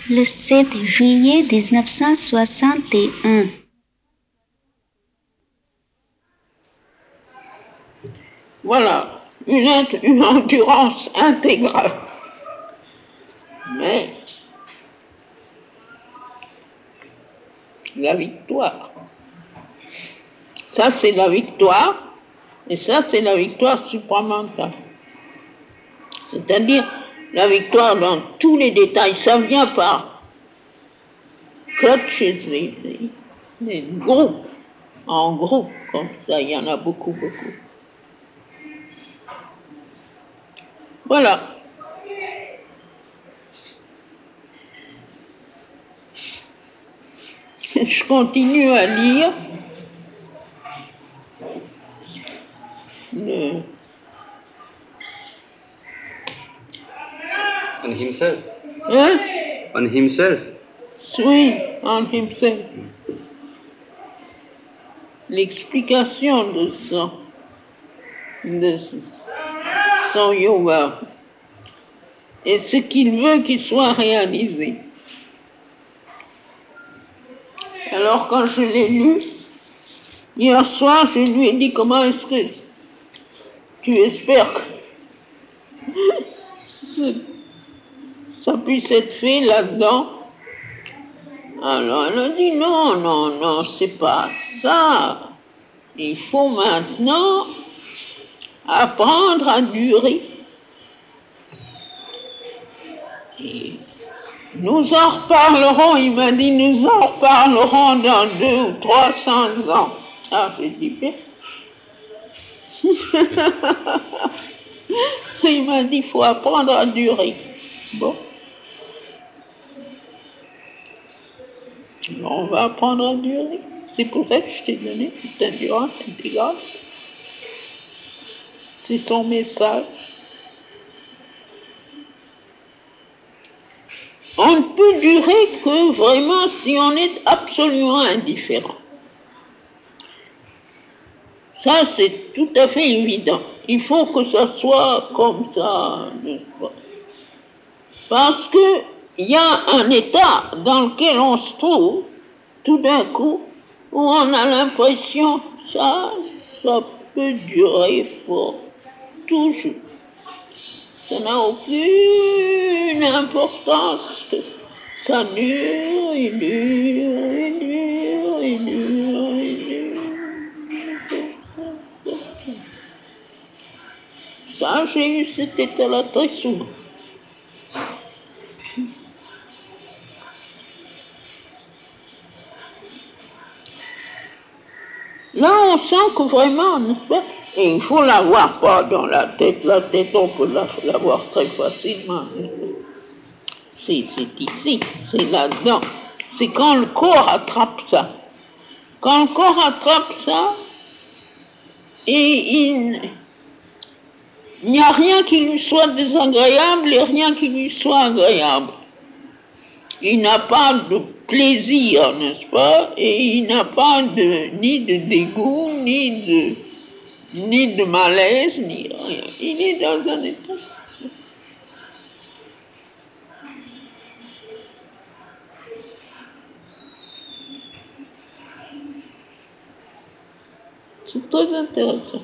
Le 7 juillet 1961. Voilà, une endurance intégrale. Mais la victoire, ça c'est la victoire, et ça c'est la victoire supramentale. C'est-à-dire la victoire dans tous les détails, ça vient par clutches, les groupes, en groupe, comme ça, il y en a beaucoup. Voilà. Je continue à lire On himself. Hein? On himself. Oui, on himself. L'explication de son yoga et ce qu'il veut qu'il soit réalisé. Alors quand je l'ai lu, hier soir, je lui ai dit comment est-ce que tu espères que ça puisse être fait là-dedans. Alors elle a dit non, c'est pas ça. Il faut maintenant apprendre à durer. Et nous en reparlerons, il m'a dit, nous en reparlerons dans 200 ou 300 ans. Ah, j'ai dit bien. Il m'a dit, il faut apprendre à durer. Bon. On va apprendre à durer. C'est pour ça que je t'ai donné cette endurance intégrale. C'est son message. On ne peut durer que vraiment si on est absolument indifférent. Ça, c'est tout à fait évident. Il faut que ça soit comme ça, n'est-ce pas? Parce qu'il y a un état dans lequel on se trouve, tout d'un coup, où on a l'impression que ça peut durer pour toujours. Ça n'a aucune importance. Ça dure, et dure, et dure, et dure, et dure. Ça, j'ai eu cet état-là très souvent. Là, on sent que vraiment, n'est-ce pas? Et il faut l'avoir pas dans la tête. La tête, on peut l'avoir très facilement. C'est ici, c'est là-dedans. C'est quand le corps attrape ça. Quand le corps attrape ça, et il n'y a rien qui lui soit désagréable et rien qui lui soit agréable. Il n'a pas de plaisir, n'est-ce pas? Et il n'a pas ni de dégoût, ni de malaise, ni rien. Il est dans un état. C'est très intéressant.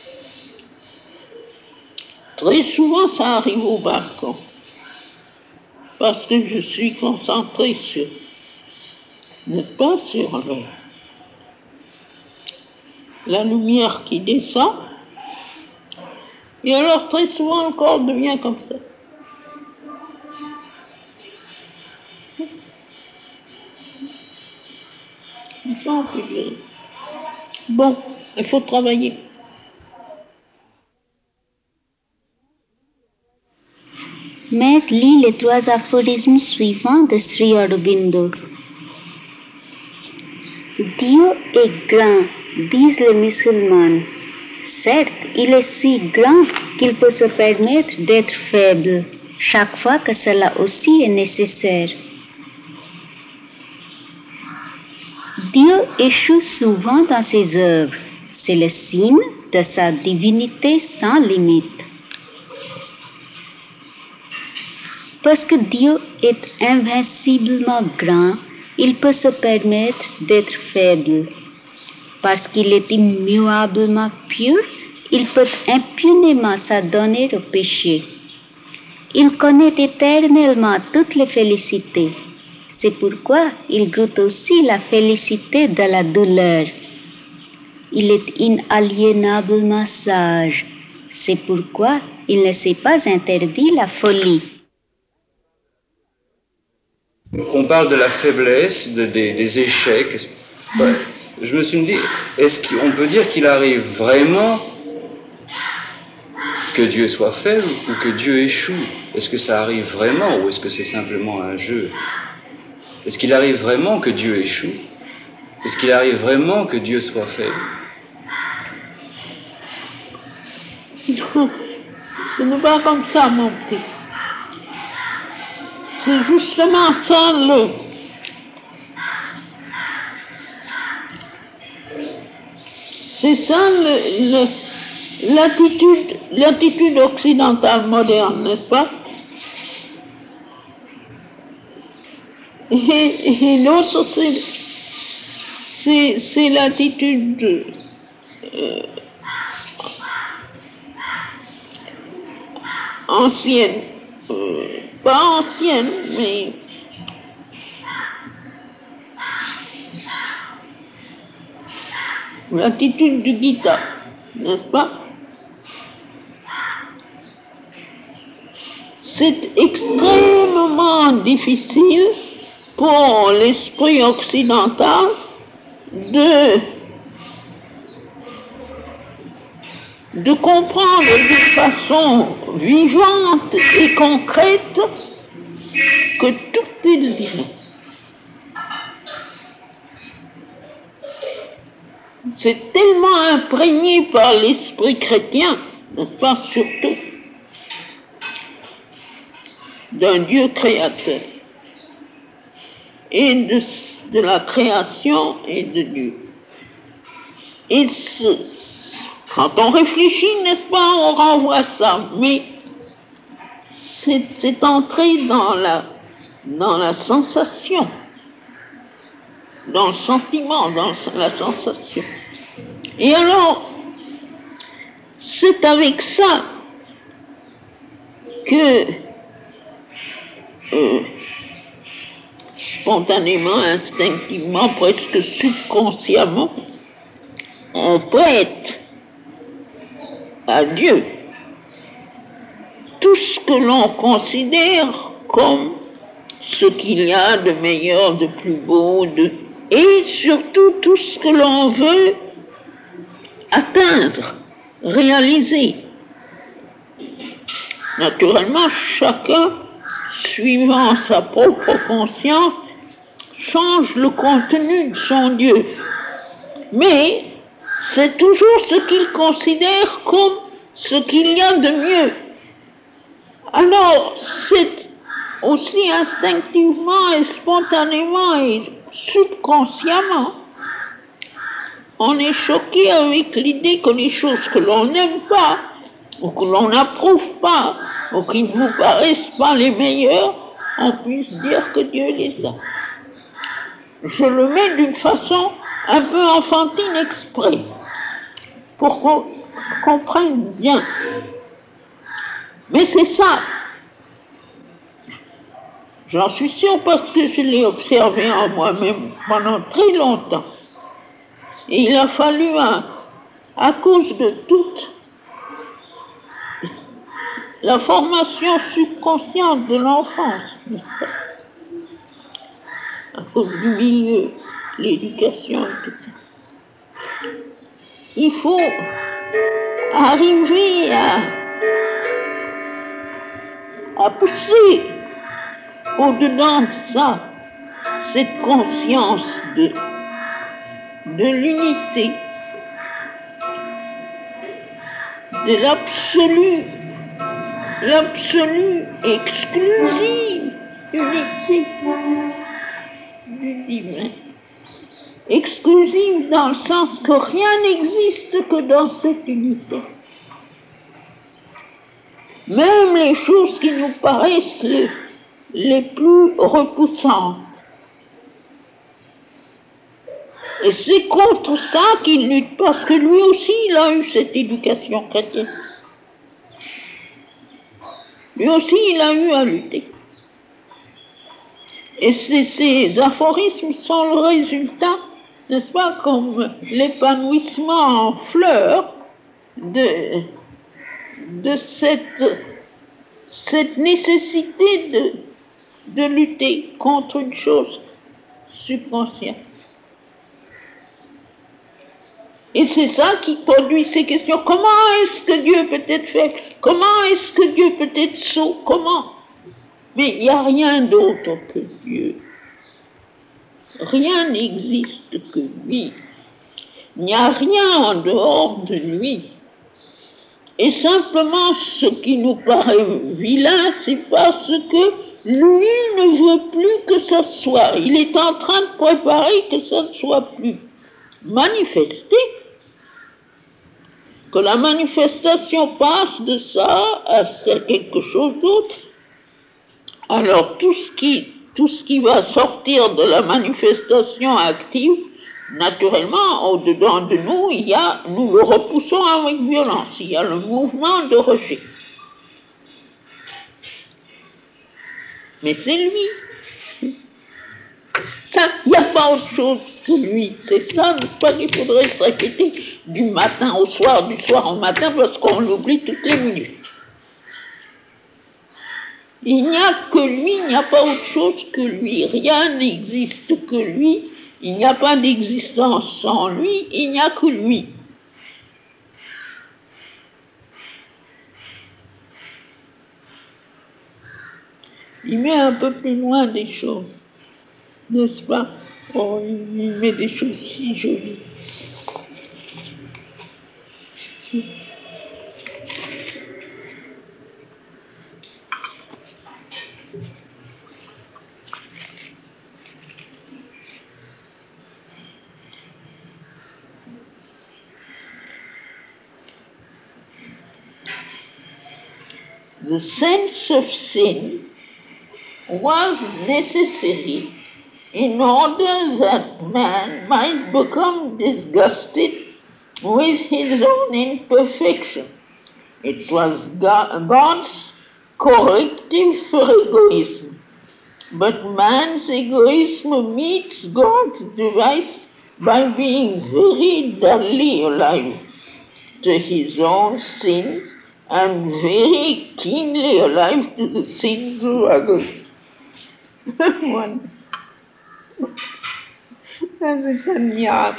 Très souvent, ça arrive au balcon. Parce que je suis concentré sur, n'est-ce pas, sur la lumière qui descend. Et alors, très souvent, le corps devient comme ça. Ça, on peut dire. Bon, il faut travailler. Maître lit les 3 aphorismes suivants de Sri Aurobindo. Dieu est grand, disent les musulmans. Certes, il est si grand qu'il peut se permettre d'être faible, chaque fois que cela aussi est nécessaire. Dieu échoue souvent dans ses œuvres. C'est le signe de sa divinité sans limite. Parce que Dieu est invinciblement grand, il peut se permettre d'être faible. Parce qu'il est immuablement pur, il peut impunément s'adonner au péché. Il connaît éternellement toutes les félicités. C'est pourquoi il goûte aussi la félicité de la douleur. Il est inaliénablement sage. C'est pourquoi il ne s'est pas interdit la folie. On parle de la faiblesse, des échecs. Je me suis dit, est-ce qu'on peut dire qu'il arrive vraiment que Dieu soit faible ou que Dieu échoue? Est-ce que ça arrive vraiment ou est-ce que c'est simplement un jeu? Est-ce qu'il arrive vraiment que Dieu échoue? Est-ce qu'il arrive vraiment que Dieu soit faible? Non, ce n'est pas comme ça, mon petit. C'est justement ça c'est ça l'attitude occidentale moderne, n'est-ce pas? Et l'autre, c'est l'attitude ancienne. Pas ancienne, mais l'attitude du Gita, n'est-ce pas? C'est extrêmement difficile pour l'esprit occidental de comprendre de façon vivante et concrète que tout est divin. C'est tellement imprégné par l'esprit chrétien, n'est-ce pas, surtout, d'un Dieu créateur, et de la création et de Dieu. Et quand on réfléchit, n'est-ce pas, on renvoie ça, mais c'est entré dans la sensation, dans le sentiment, dans la sensation. Et alors, c'est avec ça que spontanément, instinctivement, presque subconsciemment, on prête à Dieu tout ce que l'on considère comme ce qu'il y a de meilleur, de plus beau, et surtout tout ce que l'on veut atteindre, réaliser. Naturellement, chacun, suivant sa propre conscience, change le contenu de son Dieu. Mais c'est toujours ce qu'il considère comme ce qu'il y a de mieux. Alors, c'est aussi instinctivement et spontanément et subconsciemment, on est choqué avec l'idée que les choses que l'on n'aime pas, ou que l'on n'approuve pas, ou qui ne vous paraissent pas les meilleures, on puisse dire que Dieu les a. Je le mets d'une façon un peu enfantine exprès, pour qu'on comprenne bien. Mais c'est ça. J'en suis sûre parce que je l'ai observé en moi-même pendant très longtemps. Et il a fallu, à cause de toute la formation subconsciente de l'enfance, à cause du milieu, l'éducation et tout ça, il faut arriver à pousser au-dedans de ça, cette conscience de l'unité, de l'absolue exclusive unité du divin. Exclusive dans le sens que rien n'existe que dans cette unité. Même les choses qui nous paraissent les plus repoussantes. Et c'est contre ça qu'il lutte, parce que lui aussi, il a eu cette éducation chrétienne. Lui aussi, il a eu à lutter. Et ces aphorismes sont le résultat, n'est-ce pas, comme l'épanouissement en fleurs de cette nécessité de lutter contre une chose subconsciente. Et c'est ça qui produit ces questions. Comment est-ce que Dieu peut être faible? Comment est-ce que Dieu peut être sot? Comment? Mais il n'y a rien d'autre que Dieu. Rien n'existe que lui. Il n'y a rien en dehors de lui. Et simplement, ce qui nous paraît vilain, c'est parce que lui ne veut plus que ça soit. Il est en train de préparer que ça ne soit plus manifesté. Que la manifestation passe de ça à quelque chose d'autre. Alors tout ce qui va sortir de la manifestation active, naturellement, au-dedans de nous, nous le repoussons avec violence. Il y a le mouvement de rejet. Mais c'est lui. Ça, il n'y a pas autre chose que lui. C'est ça, n'est-ce pas, qu'il faudrait se répéter du matin au soir, du soir au matin, parce qu'on l'oublie toutes les minutes. Il n'y a que lui, il n'y a pas autre chose que lui. Rien n'existe que lui. Il n'y a pas d'existence sans lui, il n'y a que lui. Il met un peu plus loin des choses, n'est-ce pas? Oh, il met des choses si jolies. The sense of sin was necessary in order that man might become disgusted with his own imperfection. It was God's corrective for egoism. But man's egoism meets God's device by being very dully alive to his own sins and very keenly alive to the sins of others. C'est admirable.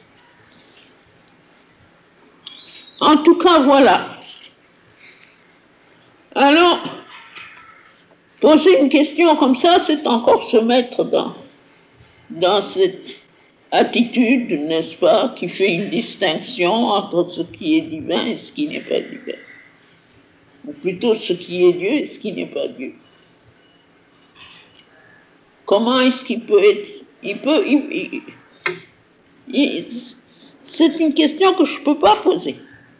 En tout cas, voilà. Alors, poser une question comme ça, c'est encore se mettre dans cette attitude, n'est-ce pas, qui fait une distinction entre ce qui est divin et ce qui n'est pas divin. Ou plutôt ce qui est Dieu et ce qui n'est pas Dieu. Comment est-ce qu'il peut être... c'est une question que je ne peux pas poser.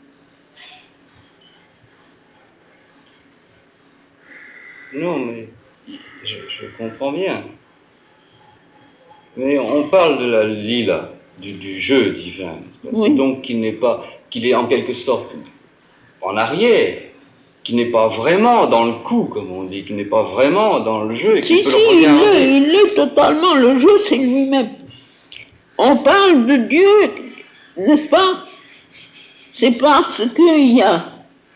Non, mais je comprends bien. Mais on parle de la lila, du jeu divin. Oui. C'est donc qu'il est en quelque sorte en arrière, qu'il n'est pas vraiment dans le coup, comme on dit, qu'il n'est pas vraiment dans le jeu. Et si, il l'est totalement. Le jeu, c'est lui-même. On parle de Dieu, n'est-ce pas? C'est parce qu'il y a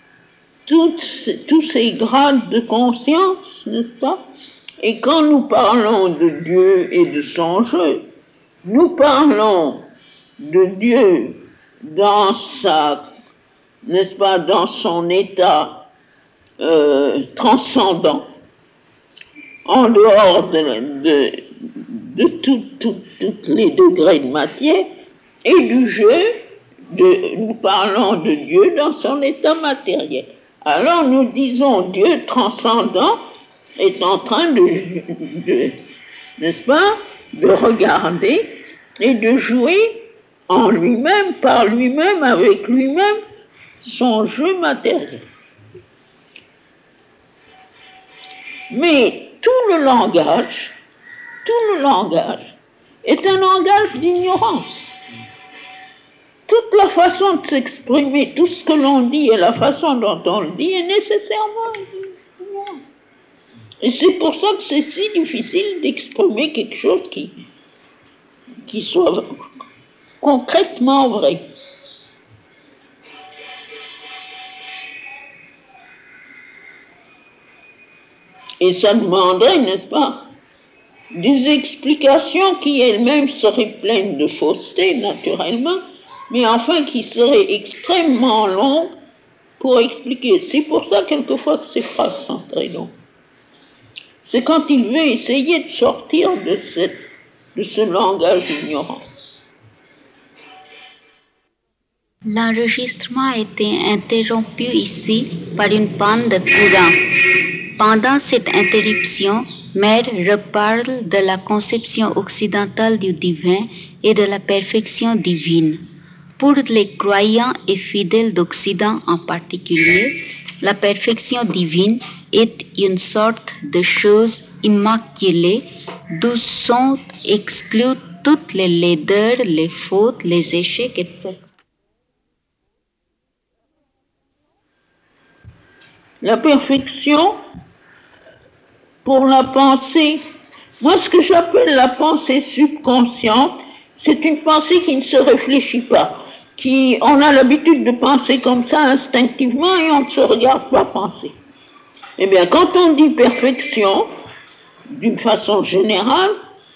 tous ces grades de conscience, n'est-ce pas? Et quand nous parlons de Dieu et de son jeu, nous parlons de Dieu dans n'est-ce pas, dans son état transcendant, en dehors de tous les degrés de matière, et du jeu, nous parlons de Dieu dans son état matériel. Alors nous disons Dieu transcendant est en train n'est-ce pas, de regarder et de jouer en lui-même, par lui-même, avec lui-même, son jeu matériel. Mais tout le langage est un langage d'ignorance. Toute la façon de s'exprimer, tout ce que l'on dit et la façon dont on le dit est nécessairement ignorant. Et c'est pour ça que c'est si difficile d'exprimer quelque chose qui soit concrètement vrai. Et ça demanderait, n'est-ce pas, des explications qui elles-mêmes seraient pleines de fausseté, naturellement, mais enfin qui seraient extrêmement longues pour expliquer. C'est pour ça, quelquefois, que ces phrases sont très longues. C'est quand il veut essayer de sortir de ce langage ignorant. L'enregistrement a été interrompu ici par une panne de courant. Pendant cette interruption, Mère reparle de la conception occidentale du divin et de la perfection divine. Pour les croyants et fidèles d'Occident en particulier, la perfection divine est une sorte de chose immaculée d'où sont exclues toutes les laideurs, les fautes, les échecs, etc. La perfection, pour la pensée, moi ce que j'appelle la pensée subconsciente, c'est une pensée qui ne se réfléchit pas, on a l'habitude de penser comme ça instinctivement et on ne se regarde pas penser. Eh bien, quand on dit perfection, d'une façon générale,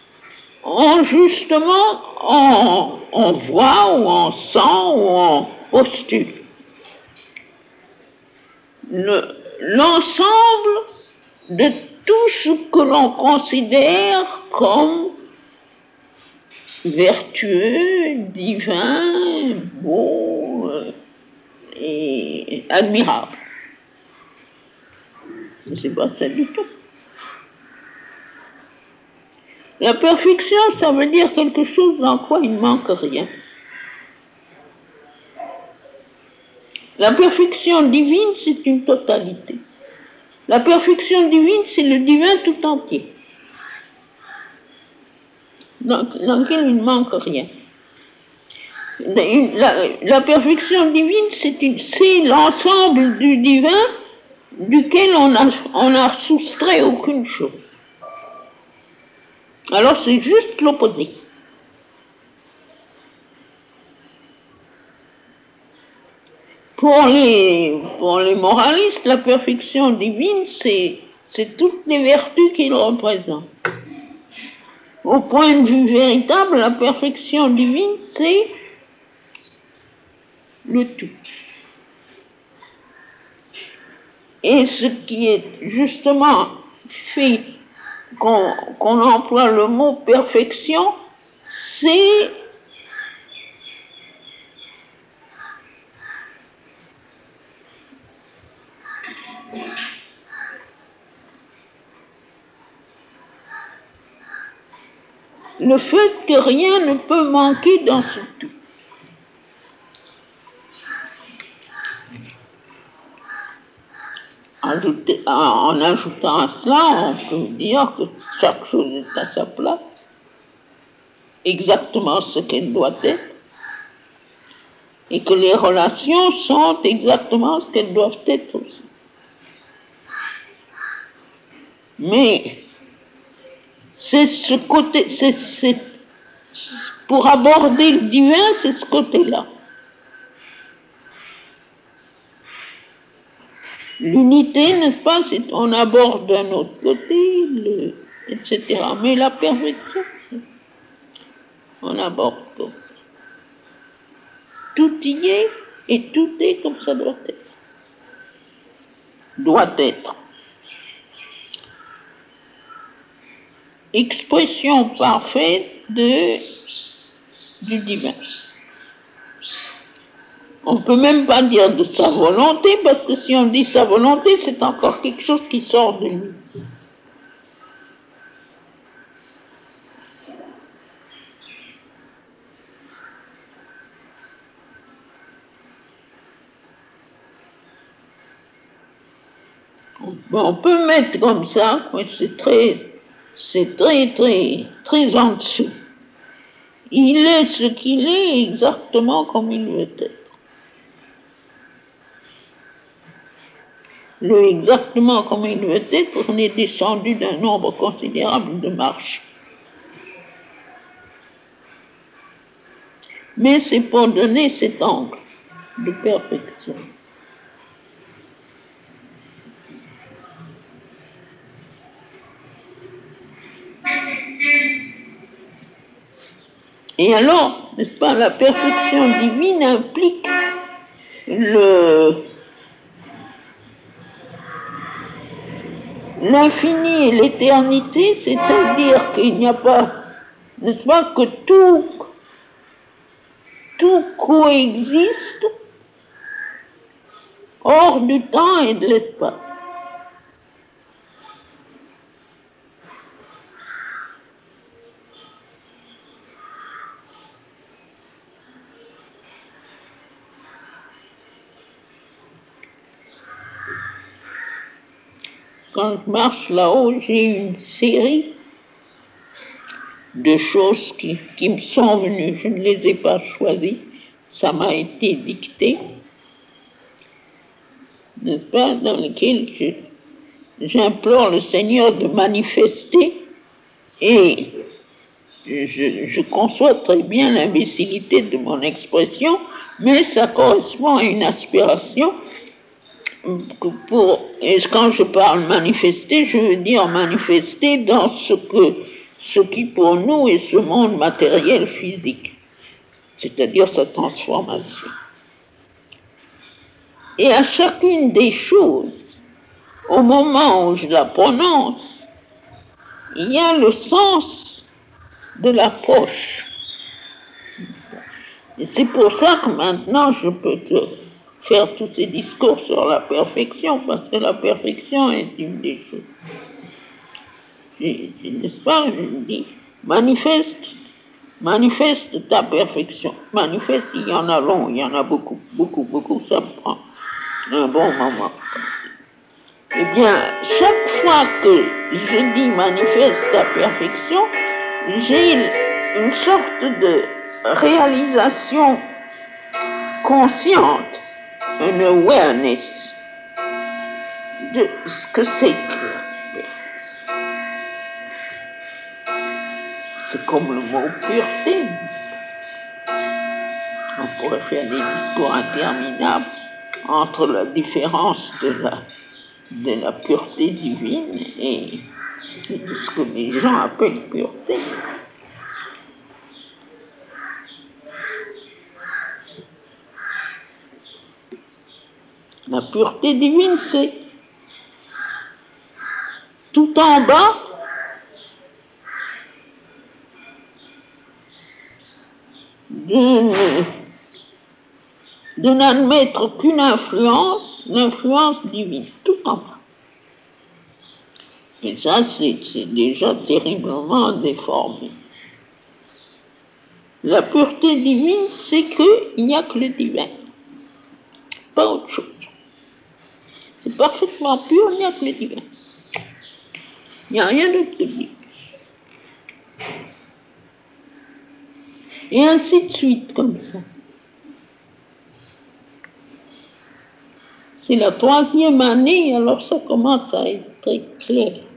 on voit ou on sent ou on postule. L'ensemble de tout ce que l'on considère comme vertueux, divin, beau et admirable. Mais c'est pas ça du tout. La perfection, ça veut dire quelque chose dans quoi il ne manque rien. La perfection divine, c'est une totalité. La perfection divine, c'est le divin tout entier, dans lequel il ne manque rien. La perfection divine, c'est l'ensemble du divin duquel on n'a soustrait aucune chose. Alors c'est juste l'opposé. Pour les moralistes, la perfection divine, c'est toutes les vertus qu'il représente. Au point de vue véritable, la perfection divine, c'est le tout. Et ce qui est justement fait qu'on emploie le mot perfection, c'est le fait que rien ne peut manquer dans ce tout. En ajoutant à cela, on peut dire que chaque chose est à sa place, exactement ce qu'elle doit être, et que les relations sont exactement ce qu'elles doivent être aussi. Mais c'est ce côté, pour aborder le divin, c'est ce côté-là. L'unité, n'est-ce pas, on aborde d'un autre côté, etc. Mais la perfection, on aborde comme ça. Tout y est et tout est comme ça doit être. Doit être. Expression parfaite du divin. On ne peut même pas dire de sa volonté, parce que si on dit sa volonté, c'est encore quelque chose qui sort de lui. On peut mettre comme ça, mais c'est très en dessous. Il est ce qu'il est exactement comme il veut être. Le exactement comme il veut être, on est descendu d'un nombre considérable de marches. Mais c'est pour donner cet angle de perfection. Et alors, n'est-ce pas, la perfection divine implique l'infini et l'éternité, c'est-à-dire qu'il n'y a pas, n'est-ce pas, que tout coexiste hors du temps et de l'espace. Quand je marche là-haut, j'ai une série de choses qui me sont venues. Je ne les ai pas choisies, ça m'a été dicté, n'est-ce pas, dans lesquelles j'implore le Seigneur de manifester, et je conçois très bien l'imbécilité de mon expression, mais ça correspond à une aspiration. Et quand je parle manifester, je veux dire manifester dans ce qui pour nous est ce monde matériel physique, c'est-à-dire sa transformation. Et à chacune des choses, au moment où je la prononce, il y a le sens de l'approche. Et c'est pour ça que maintenant je peux te faire tous ces discours sur la perfection, parce que la perfection est une des choses. N'est-ce pas, je dis, manifeste ta perfection. Manifeste, il y en a long, il y en a beaucoup, ça me prend un bon moment. Eh bien, chaque fois que je dis manifeste ta perfection, j'ai une sorte de réalisation consciente, une awareness de ce que c'est que c'est comme le mot pureté. On pourrait faire des discours interminables entre la différence de la pureté divine et de ce que les gens appellent pureté. La pureté divine, c'est tout en bas de n'admettre qu'une influence, l'influence divine, tout en bas. Et ça, c'est déjà terriblement déformé. La pureté divine, c'est qu'il n'y a que le divin, pas autre chose. C'est parfaitement pur, il n'y a que le divin. Il n'y a rien d'autre que le divin. Et ainsi de suite, comme ça. C'est la 3e année, alors ça commence à être très clair.